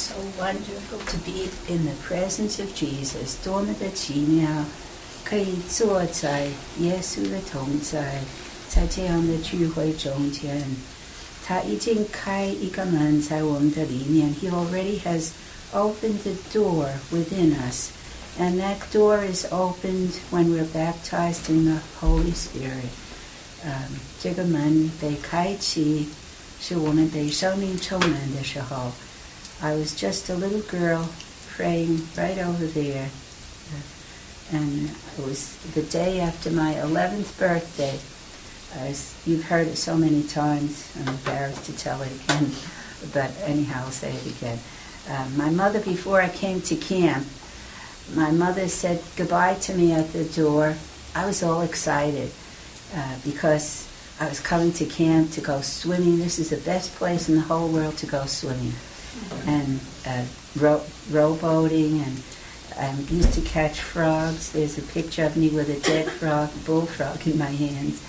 So wonderful to be in the presence of Jesus. 多么的奇妙，可以坐在耶稣的同在，在这样的聚会中间。他已经开一个门在我们的里面。He already has opened the door within us. And that door is opened when we're baptized in the Holy Spirit. 这个门被开启，是我们被生命充满的时候。I was just a little girl praying right over there. And it was the day after my 11th birthday. You've heard it so many times. I'm embarrassed to tell it again. But anyhow, I'll say it again. My mother, before I came to camp, my mother said goodbye to me at the door. I was all excited because I was coming to camp to go swimming. This is the best place in the whole world to go swimming. And rowboating, and I used to catch frogs. There's a picture of me with a dead frog, bullfrog in my hands.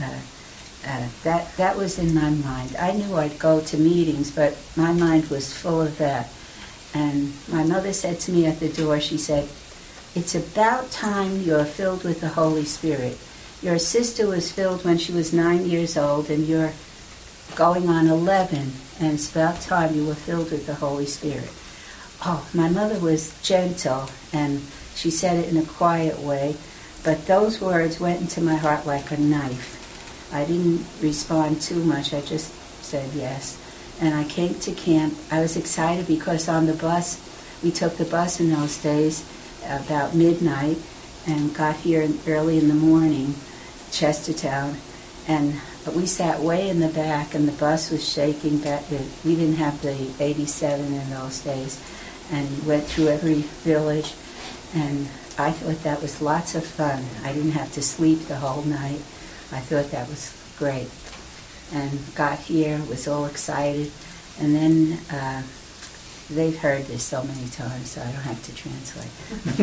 That was in my mind. I knew I'd go to meetings, but my mind was full of that. And my mother said to me at the door, she said, "It's about time you're filled with the Holy Spirit. Your sister was filled when she was 9 years old, and you're going on 11, and it's about time you were filled with the Holy Spirit." Oh, my mother was gentle, and she said it in a quiet way, but those words went into my heart like a knife. I didn't respond too much. I just said yes. And I came to camp. I was excited because on the bus, we took the bus in those days about midnight and got here early in the morning, Chestertown, and we sat way in the back, and the bus was shaking back. We didn't have the 87 in those days, and went through every village, and I thought that was lots of fun. I didn't have to sleep the whole night. I thought that was great. And got here, was all excited, and then they've heard this so many times, so I don't have to translate.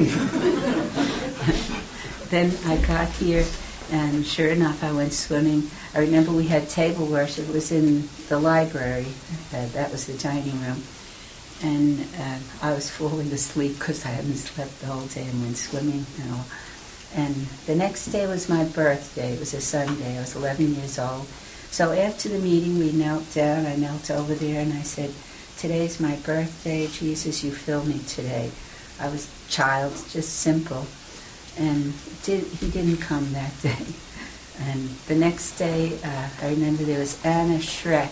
Then I got here, and sure enough, I went swimming. I remember we had table worship. It was in the library. That was the dining room. And I was falling asleep because I hadn't slept the whole day and went swimming and all. And the next day was my birthday. It was a Sunday. I was 11 years old. So after the meeting, we knelt down. I knelt over there, and I said, "Today's my birthday. Jesus, you fill me today." I was a child, just simple. And he didn't come that day. And the next day, I remember there was Anna Schreck.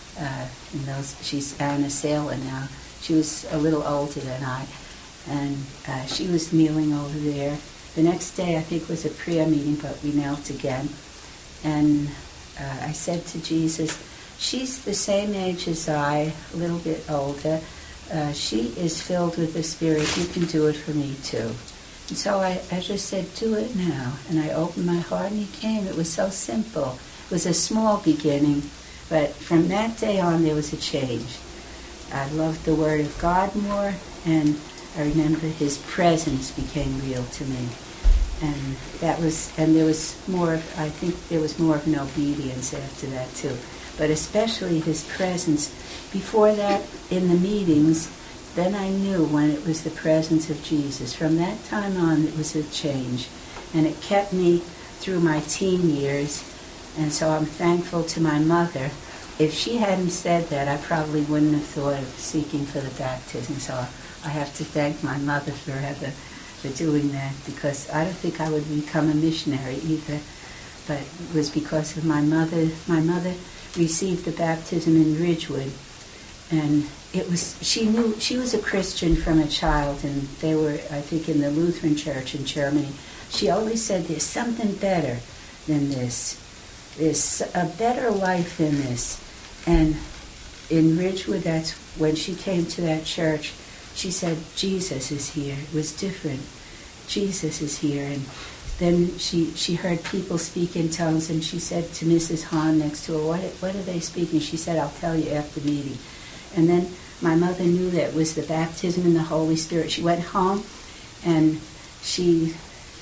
She's Anna Saylor now. She was a little older than I. And she was kneeling over there. The next day, I think, was a prayer meeting, but we knelt again. And I said to Jesus, "She's the same age as I, a little bit older. She is filled with the Spirit. You can do it for me too." And so I just said, "Do it now." And I opened my heart, and he came. It was so simple. It was a small beginning, but from that day on, there was a change. I loved the Word of God more, and I remember His presence became real to me. And there was more, I think there was more of an obedience after that too. But especially His presence. Before that, in the meetings, then I knew when it was the presence of Jesus. From that time on, it was a change. And it kept me through my teen years. And so I'm thankful to my mother. If she hadn't said that, I probably wouldn't have thought of seeking for the baptism. So I have to thank my mother for doing that, because I don't think I would become a missionary either. But it was because of my mother. My mother received the baptism in Ridgewood. And she knew she was a Christian from a child, and they were, I think, in the Lutheran Church in Germany. She always said, "There's something better than this. There's a better life than this." And in Ridgewood, that's when she came to that church, she said, "Jesus is here." It was different. Jesus is here. And then she heard people speak in tongues, and she said to Mrs. Hahn next to her, what are they speaking? She said, "I'll tell you after the meeting." And then my mother knew that it was the baptism in the Holy Spirit. She went home, and she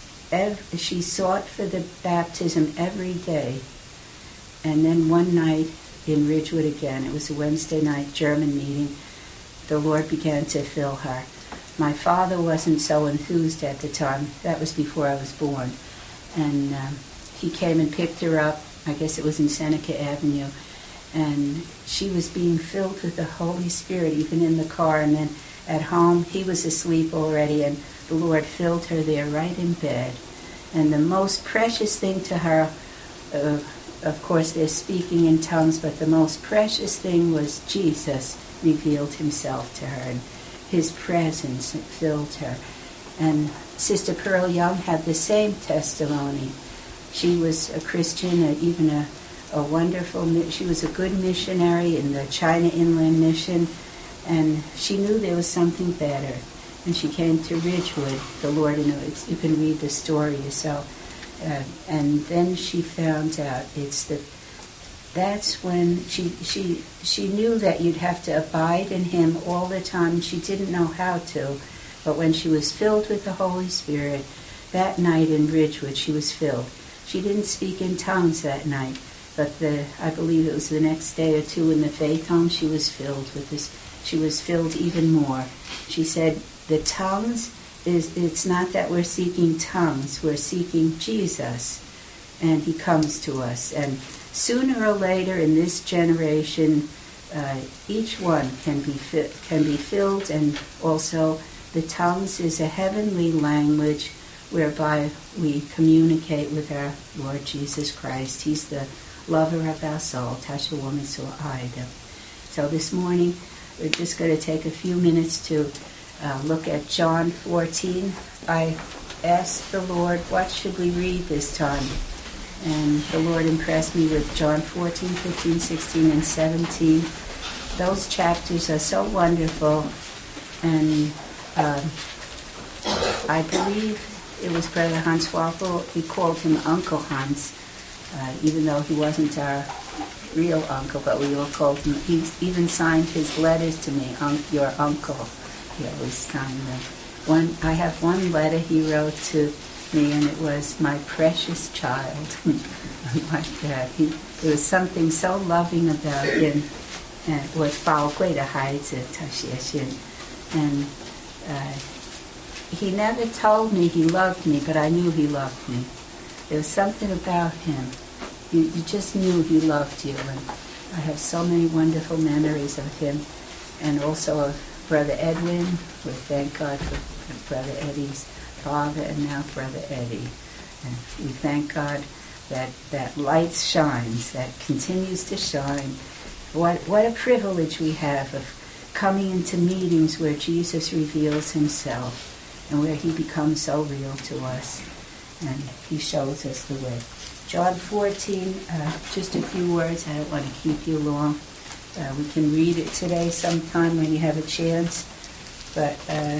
sought for the baptism every day. And then one night in Ridgewood again, it was a Wednesday night German meeting, the Lord began to fill her. My father wasn't so enthused at the time. That was before I was born. And he came and picked her up. I guess it was in Seneca Avenue. And she was being filled with the Holy Spirit, even in the car. And then at home, he was asleep already, and the Lord filled her there right in bed. And the most precious thing to her, of course, they're speaking in tongues, but the most precious thing was Jesus revealed himself to her, and his presence filled her. And Sister Pearl Young had the same testimony. She was a Christian, even a wonderful, she was a good missionary in the China Inland Mission, and she knew there was something better. And she came to Ridgewood, the Lord, you can read the story yourself. And then she found out that's when she knew that you'd have to abide in him all the time. She didn't know how to, but when she was filled with the Holy Spirit, that night in Ridgewood, she was filled. She didn't speak in tongues that night, but I believe it was the next day or two in the faith home, she was filled with this. She was filled even more. She said, the tongues, it's not that we're seeking tongues, we're seeking Jesus, and he comes to us. And sooner or later in this generation, each one can be filled, and also the tongues is a heavenly language whereby we communicate with our Lord Jesus Christ. He's the lover of our soul. 他是我们所爱的. So this morning, we're just going to take a few minutes to look at John 14. I asked the Lord, what should we read this time? And the Lord impressed me with John 14, 15, 16, and 17. Those chapters are so wonderful. And I believe it was Brother Hans Waffel. We called him Uncle Hans, even though he wasn't our real uncle, but we all called him. He even signed his letters to me, your uncle. He always signed them. I have one letter he wrote to me, and it was, my precious child. Like that. There was something so loving about him. And 我宝贵的孩子, 他写信. And he never told me he loved me, but I knew he loved me. There was something about him. You just knew he loved you. And I have so many wonderful memories of him, and also of Brother Edwin. We thank God for Brother Eddie's father, and now Brother Eddie. And we thank God that light shines, that continues to shine. What a privilege we have of coming into meetings where Jesus reveals himself and where he becomes so real to us, and he shows us the way. John 14, just a few words. I don't want to keep you long. We can read it today sometime when you have a chance. But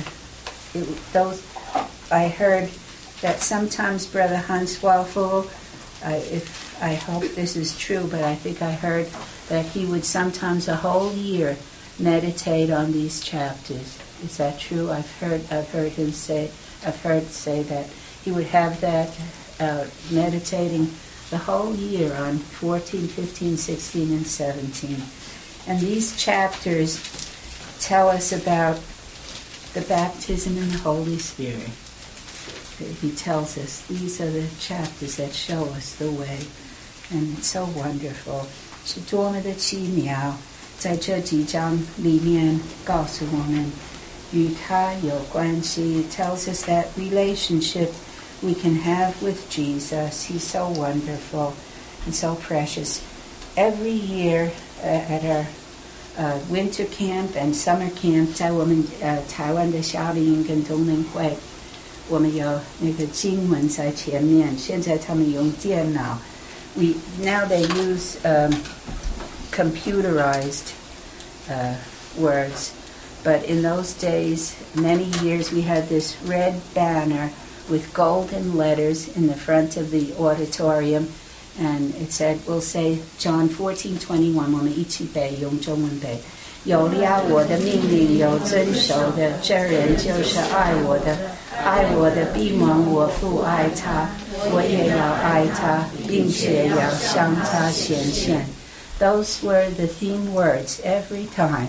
I heard that sometimes Brother Hans Waffel, I hope this is true, but I think I heard that he would sometimes a whole year meditate on these chapters. Is that true? I've heard say that he would have that meditating the whole year on 14, 15, 16, and 17. And these chapters tell us about the baptism in the Holy Spirit. He tells us these are the chapters that show us the way. And it's so wonderful. 是多么的奇妙，在这几章里面告诉我们与他有关系. It tells us that relationship we can have with Jesus. He's so wonderful and so precious. Every year at our winter camp and summer camp, 在我们台湾的夏令营跟冬令会，我们有那个经文在前面。现在他们用电脑。Now they use computerized words, but in those days, many years, we had this red banner with golden letters in the front of the auditorium, and it said, we'll say John 14:21, 我们一起背，用中文背。有了我的命令，有遵守的，这人就是爱我的。爱我的必蒙我父爱他，我也要爱他，并且要向他显现。Those were the theme words every time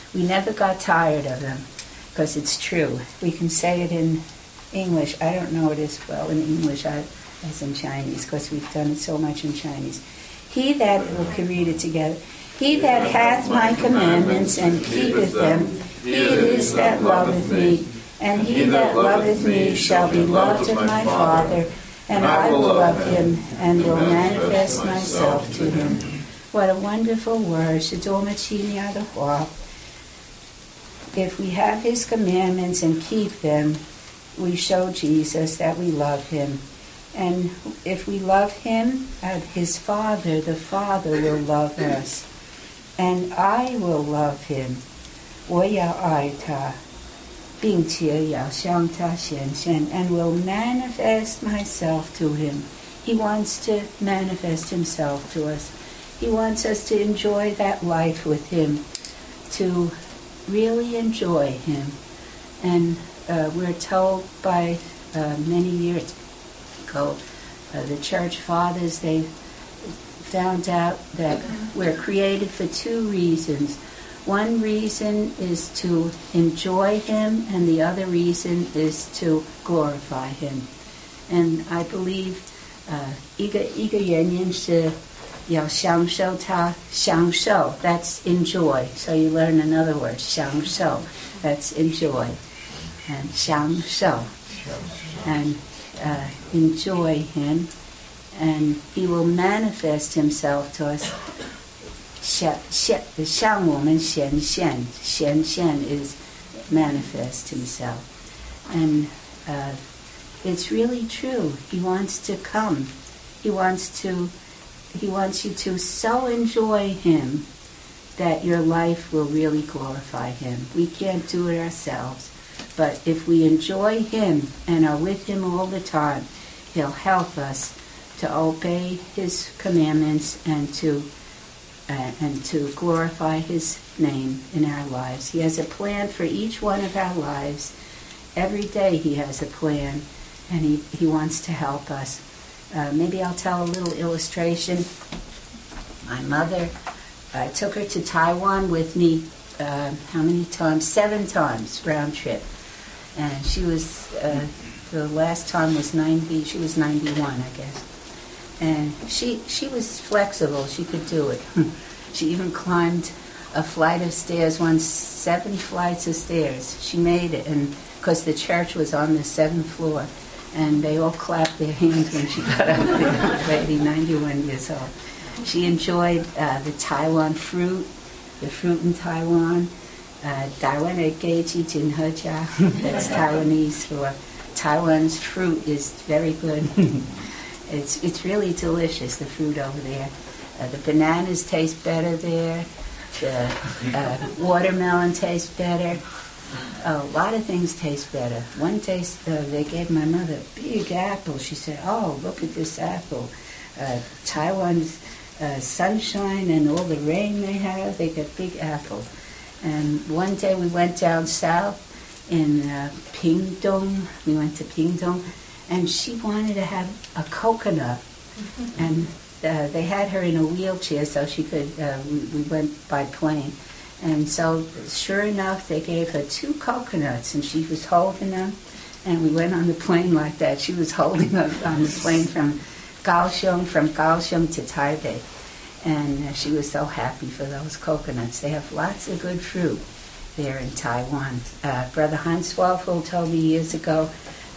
We never got tired of them, because it's true. We can say it in English. I don't know it as well in English as in Chinese, because we've done it so much in Chinese. He that, we can read it together. He that hath my commandments and keepeth them, he it is that loveth me. And he that loveth me shall be loved of my Father, and I will love him, and will manifest myself to him. What a wonderful word. 是多么奇妙的话. If we have his commandments and keep them, we show Jesus that we love him. And if we love him, his Father, the Father will love us. And I will love him. 我要爱他，并且要向他显现, and will manifest myself to him. He wants to manifest himself to us. He wants us to enjoy that life with him, to really enjoy him. And we're told by many years ago, the church fathers, they found out that we're created for two reasons. One reason is to enjoy him, and the other reason is to glorify him. And I believe 一个原因是要享受他，享受 that's enjoy. So you learn another word, 享受 that's enjoy, and 享受 and enjoy him, and he will manifest himself to us. 向我们显现 is manifest himself. And it's really true. He wants to come. He wants you to so enjoy him that your life will really glorify him. We can't do it ourselves. But if we enjoy him and are with him all the time, he'll help us to obey his commandments and to glorify his name in our lives. He has a plan for each one of our lives. Every day he has a plan, and he wants to help us. Maybe I'll tell a little illustration. My mother, I took her to Taiwan with me, how many times? 7 times, round trip. And she was, the last time was 90, she was 91, I guess. And she was flexible. She could do it. She even climbed a flight of stairs, 7 flights of stairs. She made it, and because the church was on the 7th floor, and they all clapped their hands when she got up there. Lady, 91 years old. She enjoyed the Taiwan fruit, the fruit in Taiwan. 台湾的给鸡金喝家 That's Taiwanese for Taiwan's fruit is very good. It's really delicious, the fruit over there. The bananas taste better there. The watermelon tastes better. A lot of things taste better. One taste, they gave my mother a big apple. She said, "Oh, look at this apple. Taiwan's sunshine and all the rain they have, they get big apples." And one day we went down south in Pingdong. We went to Pingdong, and she wanted to have a coconut. And they had her in a wheelchair so she could, we went by plane. And so, sure enough, they gave her 2 coconuts, and she was holding them. And we went on the plane like that. She was holding them on the plane from Kaohsiung to Taipei. And she was so happy for those coconuts. They have lots of good fruit there in Taiwan. Brother Hans Swalfel told me years ago,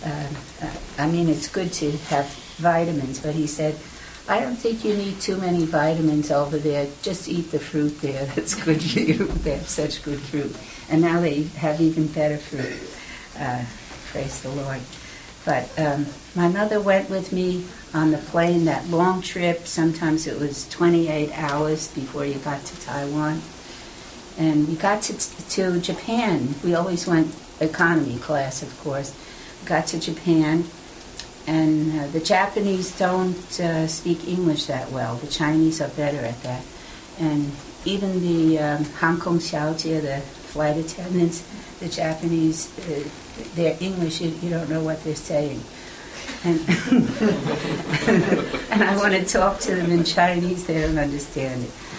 it's good to have vitamins, but he said, "I don't think you need too many vitamins over there. Just eat the fruit there. That's good for you." They have such good fruit. And now they have even better fruit. Praise the Lord. But my mother went with me on the plane, that long trip. Sometimes it was 28 hours before you got to Taiwan. And we got to Japan. We always went economy class, of course. We got to Japan. And the Japanese don't speak English that well. The Chinese are better at that. And even the Hangkong Xiaojie, the flight attendants, the Japanese, their English, you don't know what they're saying. And, and I want to talk to them in Chinese, they don't understand it.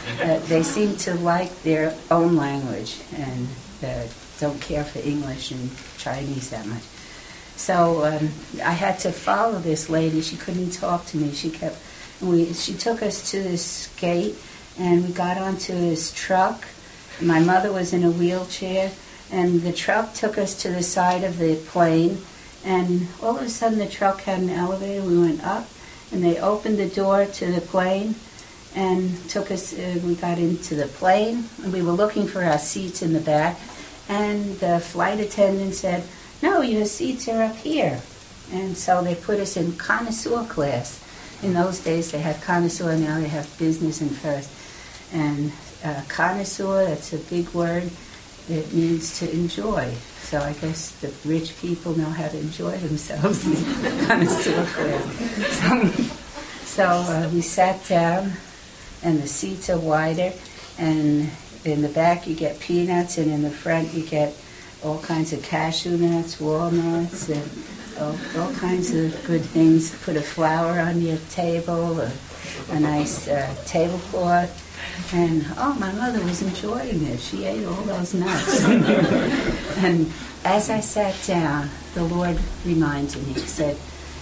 They seem to like their own language and don't care for English and Chinese that much. So I had to follow this lady. She couldn't talk to me. She took us to this gate, and we got onto this truck. My mother was in a wheelchair, and the truck took us to the side of the plane, and all of a sudden the truck had an elevator. We went up, and they opened the door to the plane and took us, we got into the plane, and we were looking for our seats in the back, and the flight attendant said, "No, your seats are up here." And so they put us in connoisseur class. In those days they had connoisseur, now they have business and first. And connoisseur, that's a big word. It means to enjoy. So I guess the rich people know how to enjoy themselves in connoisseur class. So we sat down, and the seats are wider, and in the back you get peanuts, and in the front you get all kinds of cashew nuts, walnuts, and all kinds of good things. Put a flower on your table, a nice tablecloth. And, my mother was enjoying it. She ate all those nuts. And as I sat down, the Lord reminded me, He said,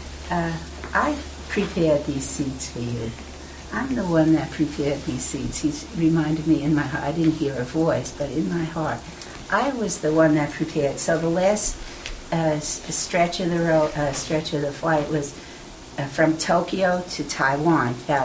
I prepared these seats for you. I'm the one that prepared these seats. He reminded me in my heart. I didn't hear a voice, but in my heart, I was the one that prepared. So the last stretch of the flight was from Tokyo to Taiwan, about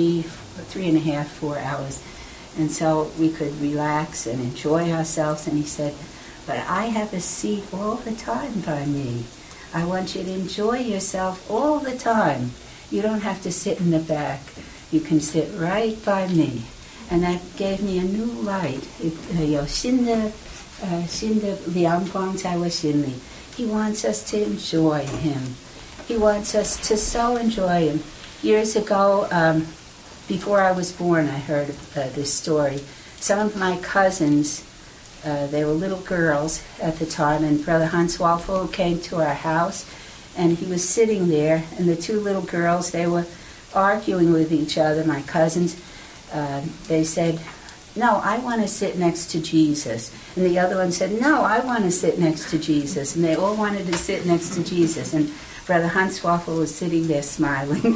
3.5, 4 hours. And so we could relax and enjoy ourselves. And He said, but I have a seat all the time by me. I want you to enjoy yourself all the time. You don't have to sit in the back. You can sit right by me. And that gave me a new light. 有新的阳光在我心里. He wants us to enjoy Him. He wants us to so enjoy Him. Years ago, before I was born, I heard this story. Some of my cousins, they were little girls at the time, and Brother Hans Walfel came to our house, and he was sitting there, and the two little girls, they were arguing with each other, my cousins. They said, "No, I want to sit next to Jesus." And the other one said, "No, I want to sit next to Jesus." And they all wanted to sit next to Jesus. And Brother Hans Waffel was sitting there smiling.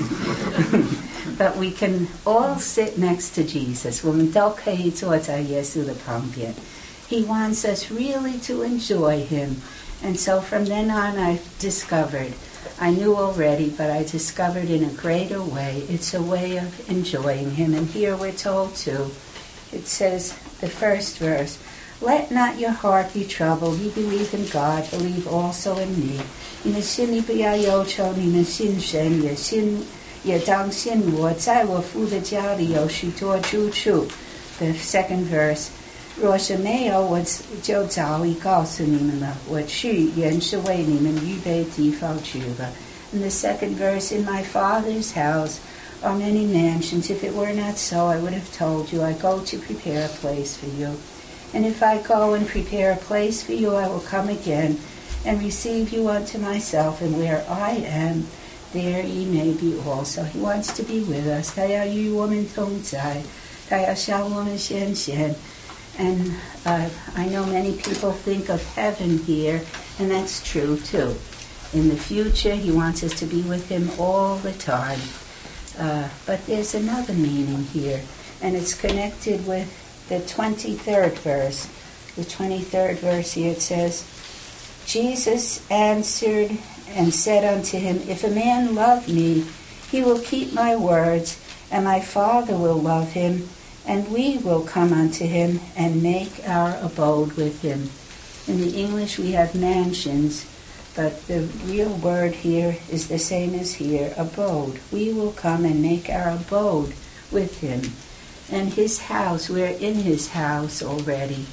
But we can all sit next to Jesus. 我们都可以坐在耶稣的旁边. He wants us really to enjoy Him. And so from then on I discovered, I knew already, but I discovered in a greater way, it's a way of enjoying Him. And here we're told to. It says, the first verse, "Let not your heart be troubled. You believe in God, believe also in me. 你们心里不要忧愁，你们信神也当信我，在我父的家里有许多住处." The second verse, 若是没有，我就早已告诉你们了。我去原是为你们预备地方去了。And the second verse, "In my Father's house are many mansions. If it were not so, I would have told you. I go to prepare a place for you. And if I go and prepare a place for you, I will come again and receive you unto myself. And where I am, there ye may be also." He wants to be with us. 他要与我们同在，他要向我们显现. And I know many people think of heaven here, and that's true too. In the future, He wants us to be with Him all the time. But there's another meaning here, and it's connected with the 23rd verse. The 23rd verse here, it says, "Jesus answered and said unto him, If a man love me, he will keep my words, and my Father will love him, and we will come unto him and make our abode with him." In the English we have mansions, but the real word here is the same as here, abode. We will come and make our abode with Him. And His house, we're in His house already.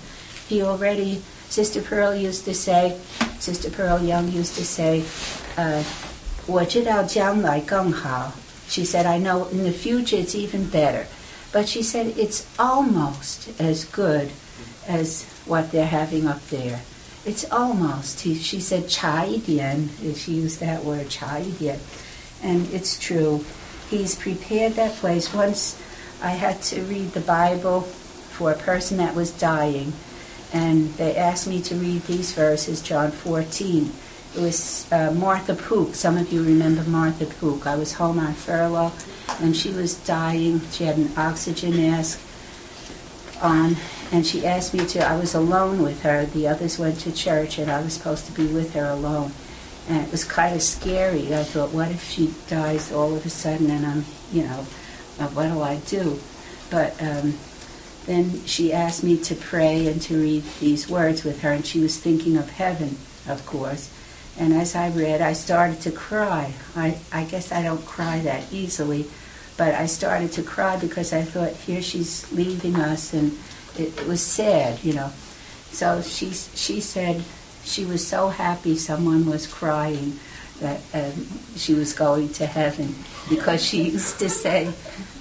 Sister Pearl Young used to say, 我知道将来更好. She said, I know in the future it's even better. But she said it's almost as good as what they're having up there. It's almost. She said, 差一点. She used that word, 差一点. And it's true. He's prepared that place. Once I had to read the Bible for a person that was dying, and they asked me to read these verses, John 14. It was Martha Pook. Some of you remember Martha Pook. I was home on furlough, and she was dying. She had an oxygen mask on, and she asked me to. I was alone with her. The others went to church, and I was supposed to be with her alone. And it was kind of scary. I thought, what if she dies all of a sudden, and I'm, what do I do? But then she asked me to pray and to read these words with her, and she was thinking of heaven, of course. And as I read, I started to cry. I guess I don't cry that easily, but I started to cry because I thought, here she's leaving us, and it was sad, So she said she was so happy someone was crying that she was going to heaven, because she used to say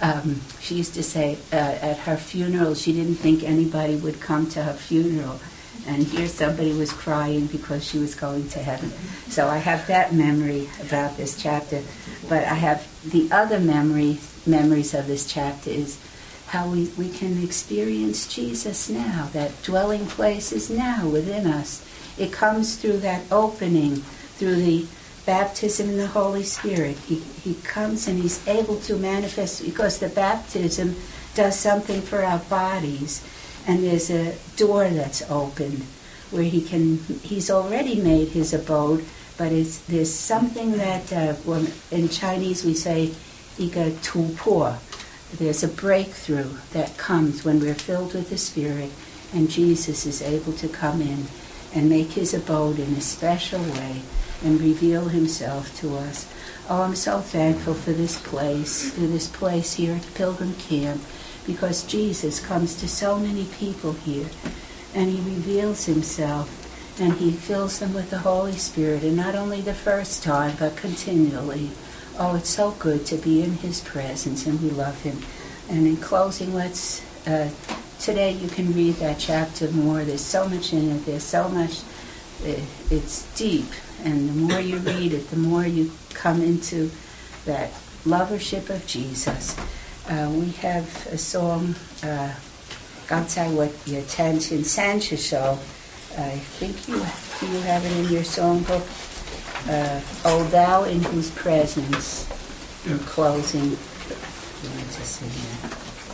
at her funeral she didn't think anybody would come to her funeral, and here somebody was crying because she was going to heaven. So I have that memory about this chapter, but I have the other memories of this chapter is how we can experience Jesus now. That dwelling place is now within us. It comes through that opening, through the baptism in the Holy Spirit. He comes and he's able to manifest, because the baptism does something for our bodies. And there's a door that's opened where he's already made his abode, but there's something that, in Chinese we say, "iga tupor." There's a breakthrough that comes when we're filled with the Spirit, and Jesus is able to come in and make his abode in a special way and reveal himself to us. Oh, I'm so thankful for this place here at Pilgrim Camp, because Jesus comes to so many people here, and he reveals himself, and he fills them with the Holy Spirit, and not only the first time, but continually. Oh, it's so good to be in his presence, and we love him. And in closing, today you can read that chapter more. There's so much in it. There's so much. It's deep, and the more you read it, the more you come into that lovership of Jesus. We have a song, 刚才我也弹琴30首. I think do you have it in your songbook? O Thou in Whose Presence, in closing. You want to sing that?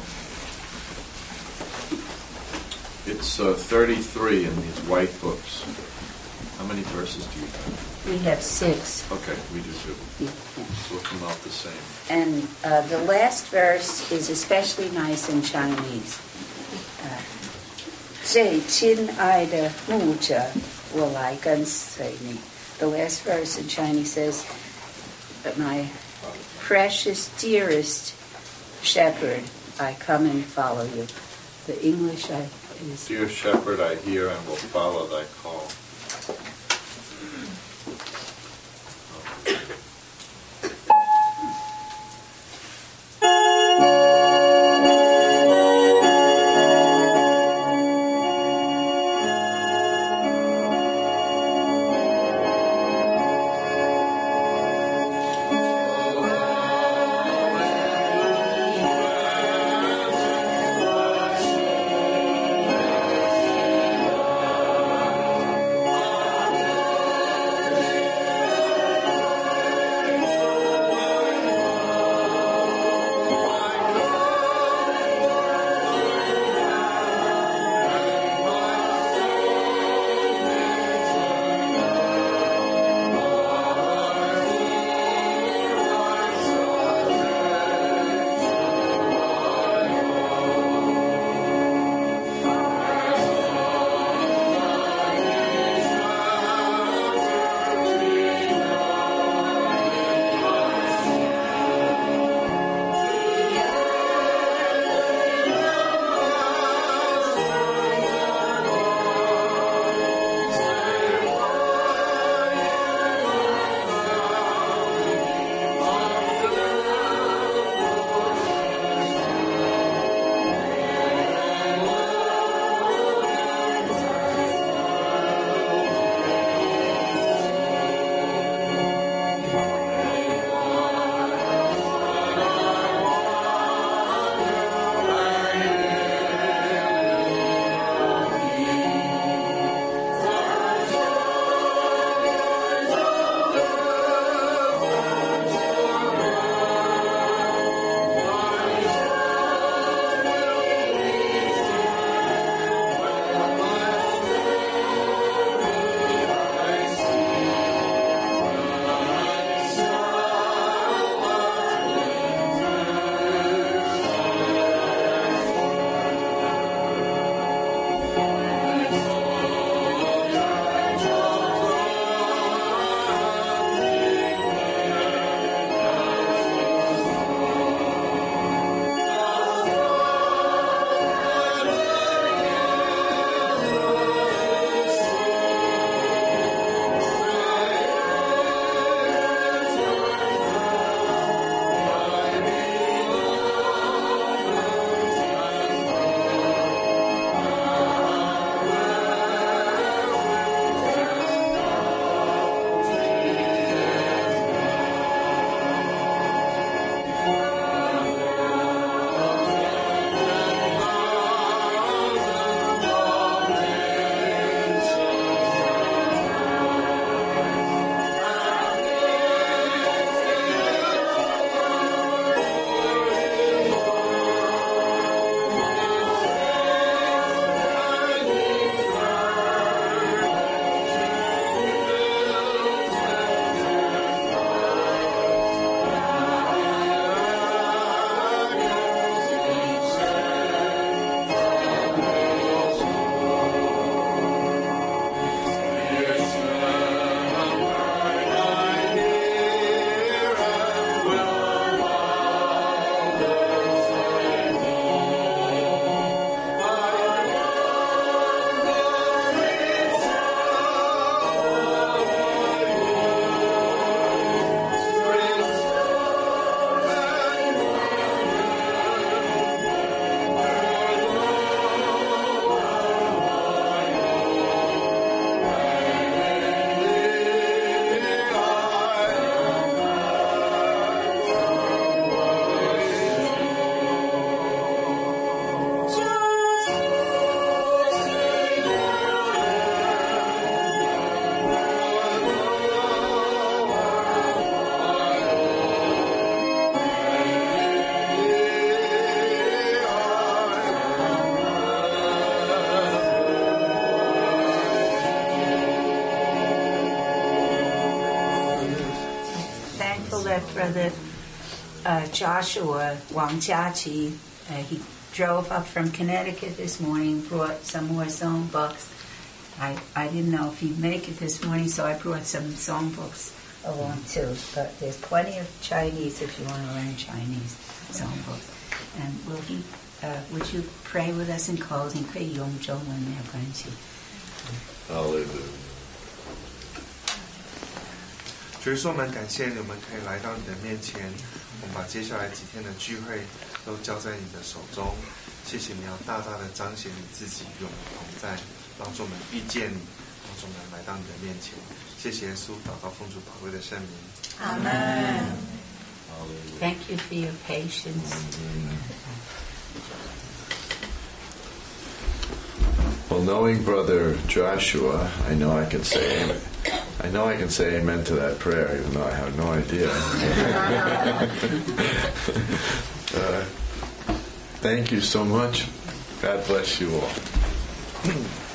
It's 33 in these white books. How many verses do you have? We have 6. Okay, we do too. Yeah. We'll come out the same. And the last verse is especially nice in Chinese. 最亲爱的牧者，我来跟随你. The last verse in Chinese says, "My precious, dearest shepherd, I come and follow you." The English is, "Dear shepherd, I hear and will follow thy call." that Brother Joshua Wang Jiaqi, he drove up from Connecticut this morning, brought some more songbooks. I didn't know if he'd make it this morning, so I brought some songbooks along too. But there's plenty of Chinese if you want to learn Chinese songbooks. And would you pray with us in closing? 可以用中文没有关系。 Hallelujah. 主耶稣，我们感谢你，我们可以来到你的面前，我们把接下来几天的聚会都交在你的手中。谢谢你要大大的彰显你自己，与我们同在，帮助我们遇见你，帮助我们来到你的面前。谢谢耶稣，祷告奉主宝贵的圣名。 Amen. Hallelujah. Thank you for your patience. Well, knowing Brother Joshua, I know I can say amen to that prayer, even though I have no idea. Thank you so much. God bless you all.